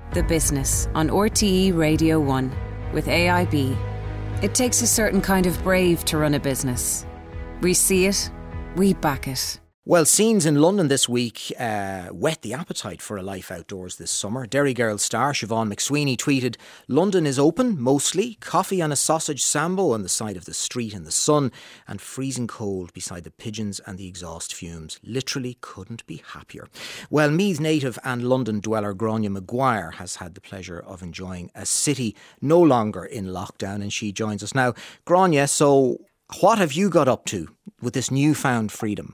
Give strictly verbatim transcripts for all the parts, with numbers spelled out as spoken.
The Business on R T E Radio one with A I B. It takes a certain kind of brave to run a business. We see it, we back it. Well, scenes in London this week uh, whet the appetite for a life outdoors this summer. Derry Girl star Siobhan McSweeney tweeted, "London is open, mostly. Coffee and a sausage sambo on the side of the street in the sun, and freezing cold beside the pigeons and the exhaust fumes. Literally couldn't be happier." Well, Meath native and London dweller Grania Maguire has had the pleasure of enjoying a city no longer in lockdown, and she joins us now. Grania, so what have you got up to with this newfound freedom?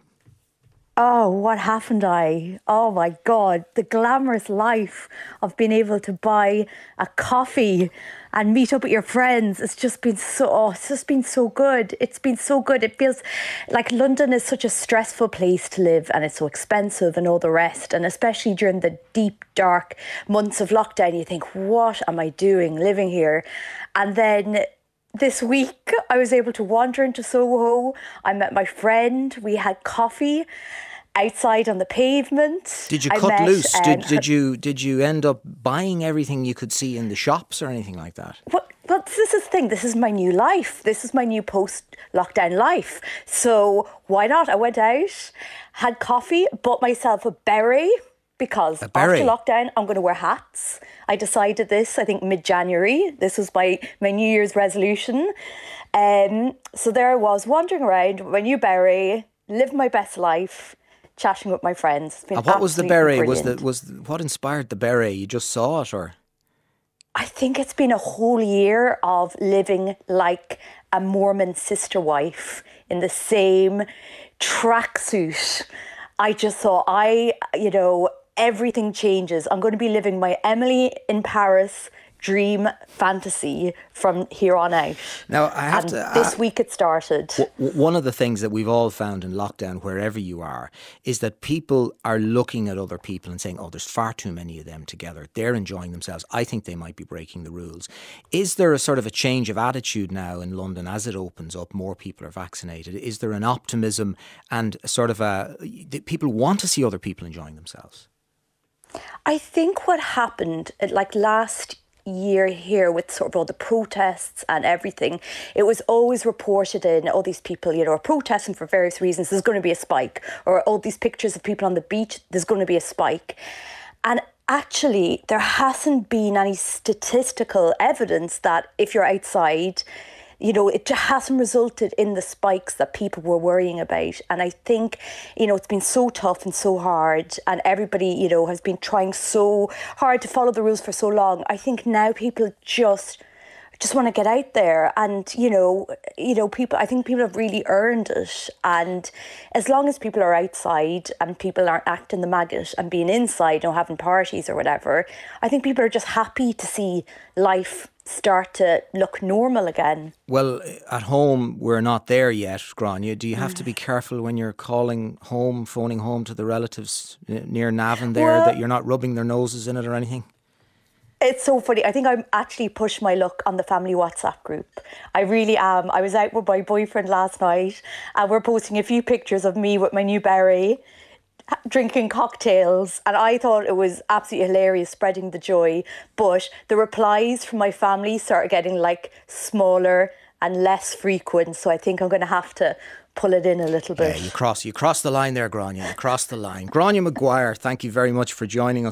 Oh, what haven't I? Oh my God, the glamorous life of being able to buy a coffee and meet up with your friends. It's just been so, oh, it's just been so good. It's been so good. It feels like London is such a stressful place to live, and it's so expensive and all the rest. And especially during the deep, dark months of lockdown, you think, what am I doing living here? And then this week, I was able to wander into Soho. I met my friend. We had coffee outside on the pavement. Did you I cut met, loose? Um, did, did you did you end up buying everything you could see in the shops or anything like that? Well, well this is the thing. This is my new life. This is my new post-lockdown life. So why not? I went out, had coffee, bought myself a beret, because a beret. After lockdown, I'm going to wear hats. I decided this, I think, mid-January. This was my, my New Year's resolution. Um, so there I was, wandering around with my new beret, living my best life, chatting with my friends. It's been and what was the beret? Brilliant. Was the was the, what inspired the beret? You just saw it, or? I think it's been a whole year of living like a Mormon sister wife in the same tracksuit. I just thought, I, you know, everything changes. I'm going to be living my Emily in Paris dream fantasy from here on out. Now, I have and to. This uh, week it started. W- one of the things that we've all found in lockdown, wherever you are, is that people are looking at other people and saying, "Oh, there's far too many of them together. They're enjoying themselves. I think they might be breaking the rules." Is there a sort of a change of attitude now in London as it opens up? More people are vaccinated. Is there an optimism and sort of a people want to see other people enjoying themselves? I think what happened, like last year here with sort of all the protests and everything, it was always reported in all these people, you know, are protesting for various reasons, there's going to be a spike, or all these pictures of people on the beach, there's going to be a spike. And actually, there hasn't been any statistical evidence that if you're outside, you know, it hasn't resulted in the spikes that people were worrying about. And I think, you know, it's been so tough and so hard, and everybody, you know, has been trying so hard to follow the rules for so long. I think now people just just want to get out there, and, you know, you know, people, I think people have really earned it. And as long as people are outside and people aren't acting the maggot and being inside, you know, having parties or whatever, I think people are just happy to see life start to look normal again. Well, at home, we're not there yet, Grania. Do you have to be careful when you're calling home, phoning home to the relatives near Navan there, well, that you're not rubbing their noses in it or anything? It's so funny. I think I'm actually pushed my luck on the family WhatsApp group. I really am. I was out with my boyfriend last night, and we're posting a few pictures of me with my new beret, drinking cocktails, and I thought it was absolutely hilarious, spreading the joy. But the replies from my family started getting like smaller and less frequent, so I think I'm going to have to pull it in a little bit. Yeah, you cross, you cross the line there, Grania. You cross the line. Grania Maguire, thank you very much for joining us.